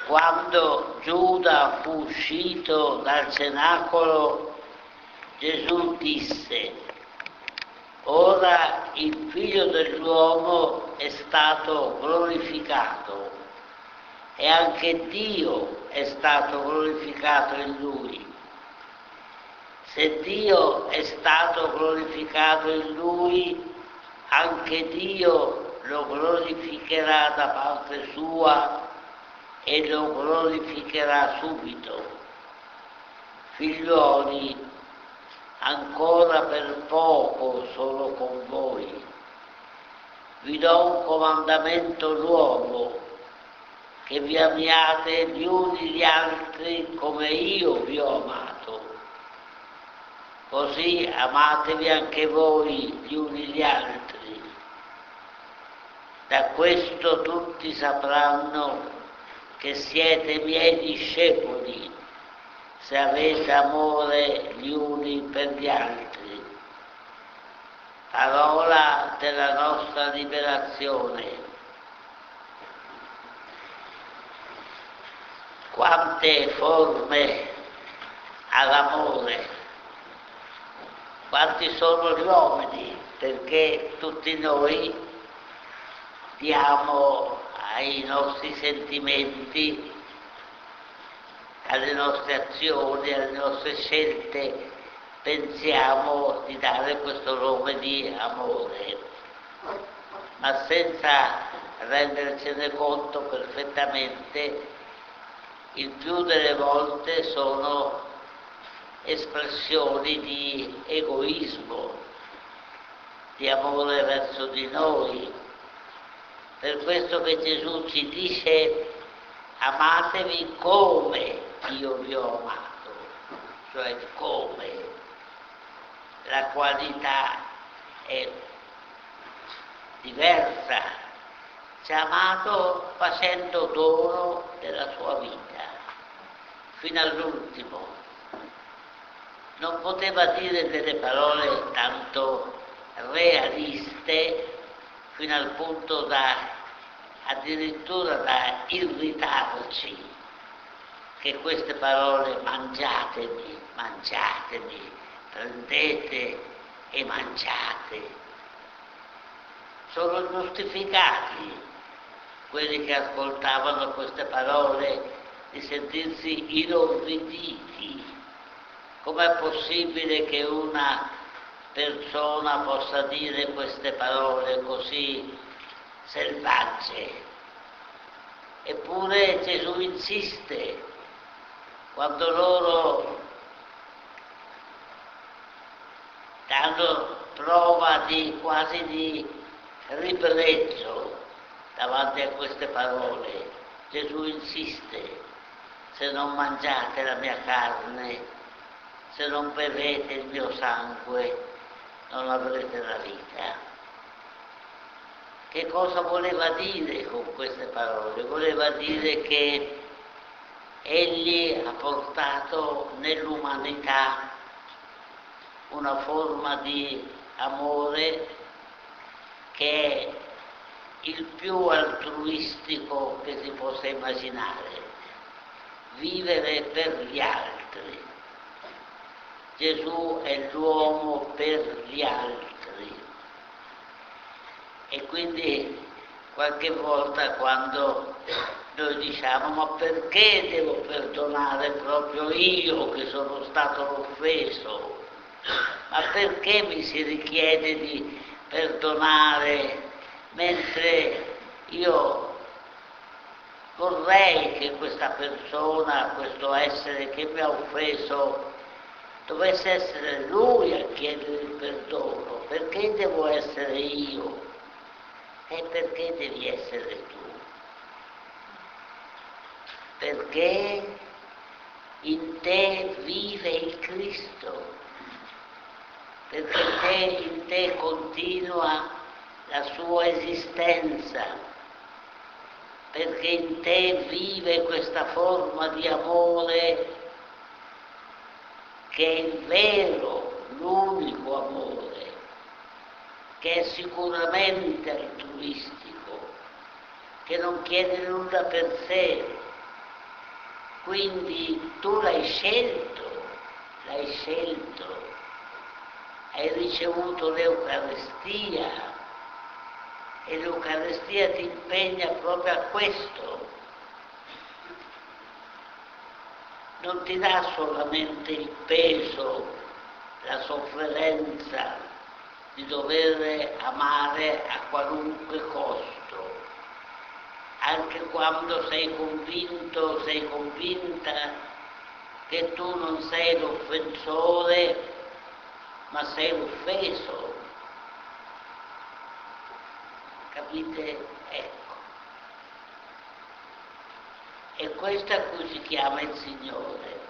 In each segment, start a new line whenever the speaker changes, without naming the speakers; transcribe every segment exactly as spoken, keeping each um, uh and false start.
Quando Giuda fu uscito dal cenacolo, Gesù disse: ora il Figlio dell'uomo è stato glorificato e anche Dio è stato glorificato in lui. Se Dio è stato glorificato in lui, anche Dio lo glorificherà da parte sua e lo glorificherà subito. Figliuoli, ancora per poco sono con voi. Vi do un comandamento nuovo, che vi amiate gli uni gli altri come io vi ho amato. Così amatevi anche voi gli uni gli altri. Da questo tutti sapranno che siete miei discepoli, se avete amore gli uni per gli altri. Parola della nostra liberazione. Quante forme all'amore, quanti sono gli uomini, perché tutti noi diamo ai nostri sentimenti, alle nostre azioni, alle nostre scelte, pensiamo di dare questo nome di amore, ma senza rendercene conto perfettamente, il più delle volte sono espressioni di egoismo, di amore verso di noi. Per questo che Gesù ci dice: amatevi come io vi ho amato, cioè come. La qualità è diversa. Ci ha amato facendo dono della sua vita, fino all'ultimo. Non poteva dire delle parole tanto realiste, fino al punto da addirittura da irritarci, che queste parole mangiatemi, mangiatemi, prendete e mangiate, sono giustificati quelli che ascoltavano queste parole di sentirsi inorriditi. Com'è possibile che una persona possa dire queste parole così selvagge? Eppure Gesù insiste, quando loro danno prova di quasi di ribrezzo davanti a queste parole. Gesù insiste: se non mangiate la mia carne, se non bevete il mio sangue, non avrete la vita. Che cosa voleva dire con queste parole? Voleva dire che egli ha portato nell'umanità una forma di amore che è il più altruistico che si possa immaginare, vivere per gli altri. Gesù è l'uomo per gli altri. E quindi qualche volta quando noi diciamo: ma perché devo perdonare proprio io che sono stato offeso? Ma perché mi si richiede di perdonare mentre io vorrei che questa persona, questo essere che mi ha offeso, dovesse essere lui a chiedere il perdono? Perché devo essere io? E perché devi essere tu? Perché in te vive il Cristo, perché te, in te continua la sua esistenza, perché in te vive questa forma di amore che è il vero, l'unico amore, che è sicuramente altruistico, che non chiede nulla per sé, Quindi tu l'hai scelto, l'hai scelto, hai ricevuto l'Eucaristia e l'Eucaristia ti impegna proprio a questo. Non ti dà solamente il peso, la sofferenza di dover amare a qualunque costo, anche quando sei convinto, sei convinta che tu non sei l'offensore, ma sei offeso. Capite? Ecco. E questo a cui si chiama il Signore,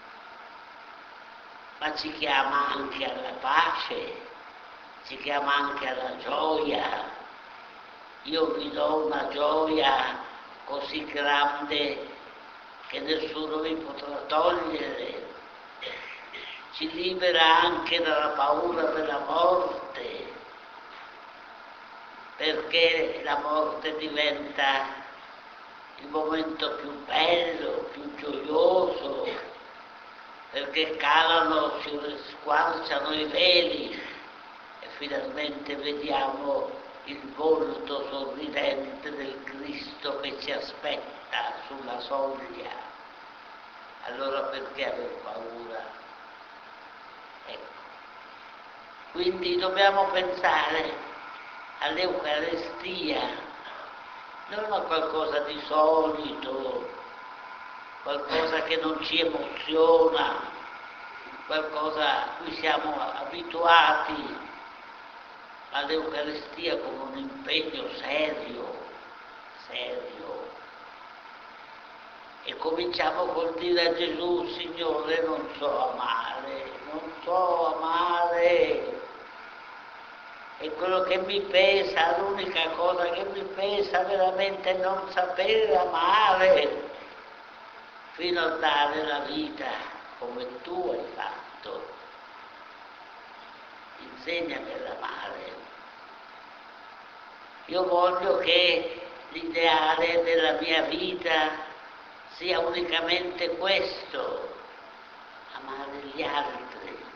ma ci chiama anche alla pace, ci chiama anche alla gioia. Io vi do una gioia così grande che nessuno vi potrà togliere. Ci libera anche dalla paura della morte, perché la morte diventa il momento più bello, più gioioso, perché calano, si squarciano i veli e finalmente vediamo il volto sorridente del Cristo che ci aspetta sulla soglia. Allora perché aver paura? Ecco. Quindi dobbiamo pensare all'Eucaristia non a qualcosa di solito, qualcosa che non ci emoziona, qualcosa a cui siamo abituati, all'Eucaristia come un impegno serio, serio. E cominciamo col dire a Gesù: Signore, non so amare, non so amare. E quello che mi pesa, l'unica cosa che mi pesa veramente è non sapere amare, fino a dare la vita come tu hai fatto. Insegnami ad amare. Io voglio che l'ideale della mia vita sia unicamente questo, amare gli altri.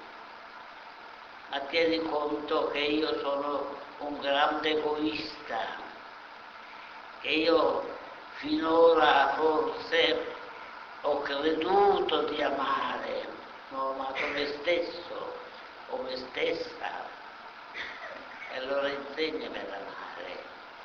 Ma tieni conto che io sono un grande egoista, che io finora forse ho creduto di amare, non ho amato me stesso o me stessa. E allora insegnami ad amare.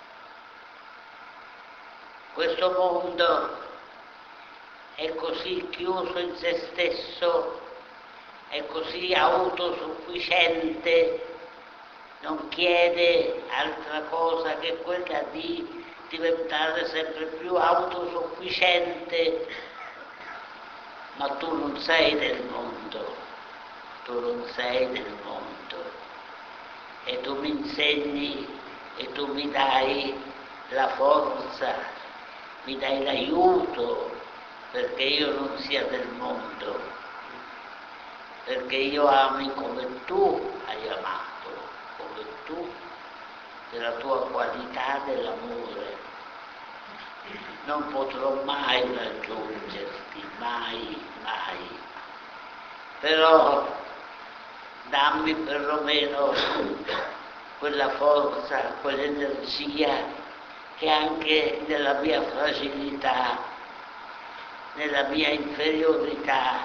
Questo mondo è così chiuso in se stesso, è così autosufficiente, non chiede altra cosa che quella di diventare sempre più autosufficiente. Ma tu non sei del mondo, tu non sei del mondo, e tu mi insegni e tu mi dai la forza, mi dai l'aiuto perché io non sia del mondo, perché io ami come tu hai amato, come tu, della tua qualità dell'amore. Non potrò mai raggiungerti, mai, mai. Però dammi perlomeno quella forza, quell'energia che anche nella mia fragilità, nella mia inferiorità,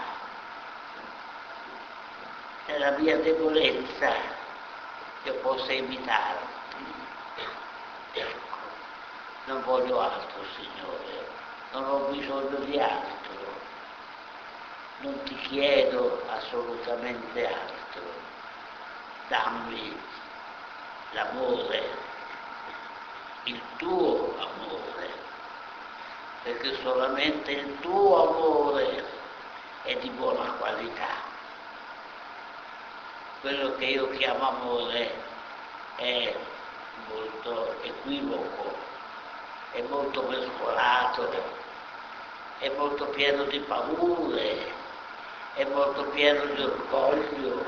nella mia debolezza, io possa imitarti. Ecco, non voglio altro, Signore, non ho bisogno di altro, non ti chiedo assolutamente altro. Dammi l'amore, il tuo amore, perché solamente il tuo amore è di buona qualità. Quello che io chiamo amore è molto equivoco, è molto mescolato, è molto pieno di paure, è molto pieno di orgoglio.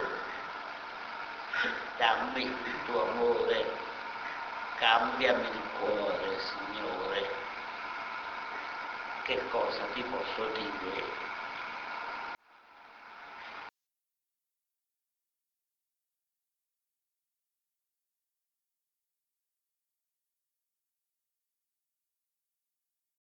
Dammi il tuo amore, cambiami il cuore, Signore, che cosa ti posso dire?